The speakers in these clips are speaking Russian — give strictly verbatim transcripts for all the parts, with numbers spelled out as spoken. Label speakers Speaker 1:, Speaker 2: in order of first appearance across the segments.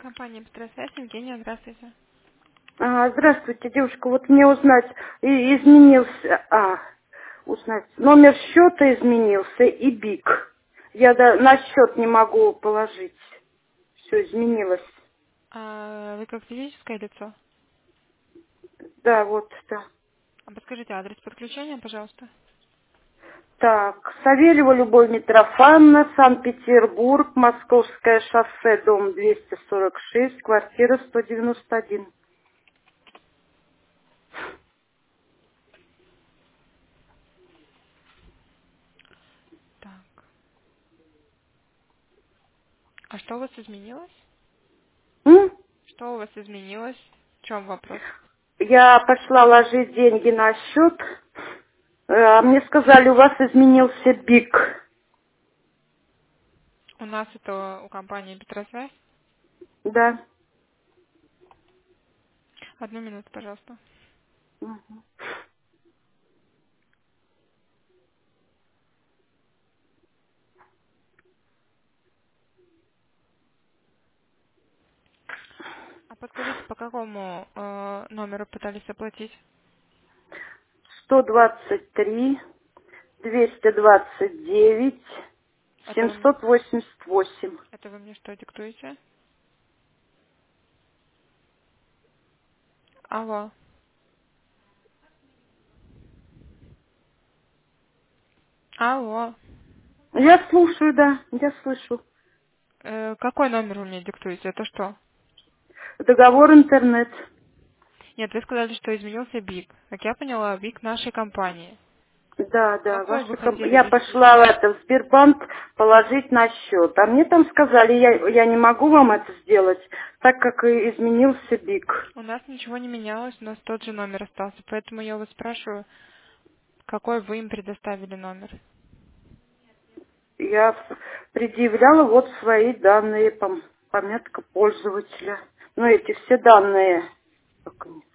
Speaker 1: Компания «Петросвязь», Евгения, здравствуйте.
Speaker 2: А, здравствуйте, девушка. Вот мне узнать, и- изменился, а, узнать, номер счета изменился и БИК. Я да, на счет не могу положить. Все изменилось.
Speaker 1: А вы как физическое лицо?
Speaker 2: Да, вот, да.
Speaker 1: А подскажите адрес подключения, пожалуйста.
Speaker 2: Так, Савельева Любовь Митрофановна, Санкт-Петербург, Московское шоссе, дом двести сорок шесть, квартира сто девяносто один.
Speaker 1: Так. А что у вас изменилось?
Speaker 2: М?
Speaker 1: Что у вас изменилось? В чем вопрос?
Speaker 2: Я пошла ложить деньги на счет, э, а мне сказали, у вас изменился БИК.
Speaker 1: У нас это у компании «Петросвязь».
Speaker 2: Да.
Speaker 1: Одну минуту, пожалуйста.
Speaker 2: Мгм.
Speaker 1: А подскажите, по какому э, номеру пытались оплатить?
Speaker 2: сто двадцать три, двести двадцать девять,
Speaker 1: Это вы,
Speaker 2: семьсот восемьдесят восемь.
Speaker 1: это вы мне что диктуете? Алло. Алло.
Speaker 2: Я слушаю, да, я слышу.
Speaker 1: Э, какой номер вы мне диктуете? Это что?
Speaker 2: Договор интернет.
Speaker 1: Нет, вы сказали, что изменился БИК. Как я поняла, БИК нашей компании.
Speaker 2: Да, да,
Speaker 1: Какой вы
Speaker 2: ваша комп-
Speaker 1: хотели
Speaker 2: я
Speaker 1: ввести
Speaker 2: пошла в
Speaker 1: счет?
Speaker 2: это, в Сбербанк положить на счет. А мне там сказали, я, я не могу вам это сделать, так как и изменился БИК.
Speaker 1: У нас ничего не менялось, у нас тот же номер остался, поэтому я вас спрашиваю, какой вы им предоставили номер.
Speaker 2: Я предъявляла вот свои данные, пом- пометка пользователя. Ну, эти все данные. Как они?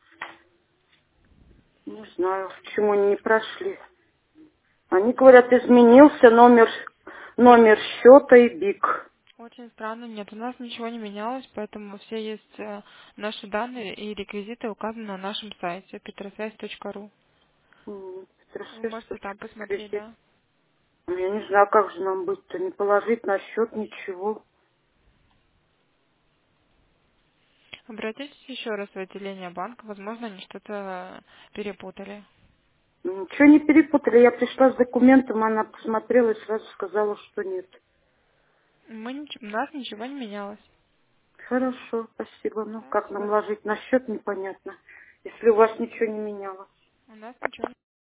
Speaker 2: Не знаю, почему они не прошли. Они говорят, изменился номер, номер счета и БИК.
Speaker 1: Очень странно, нет, у нас ничего не менялось, поэтому все есть э, наши данные и реквизиты указаны на нашем сайте петросвязь точка ру.
Speaker 2: М,
Speaker 1: Вы можете там посмотреть,
Speaker 2: Кредит.
Speaker 1: да.
Speaker 2: Ну, я не знаю, как же нам быть-то, не положить на счет ничего.
Speaker 1: Обратитесь еще раз в отделение банка, возможно, они что-то перепутали.
Speaker 2: Ничего не перепутали. Я пришла с документом, она посмотрела и сразу сказала, что нет.
Speaker 1: Мы, нич- у нас ничего не менялось.
Speaker 2: Хорошо, спасибо. Ну,
Speaker 1: Да,
Speaker 2: как нам
Speaker 1: всё.
Speaker 2: ложить на счет, непонятно. Если у вас ничего не менялось.
Speaker 1: У нас ничего не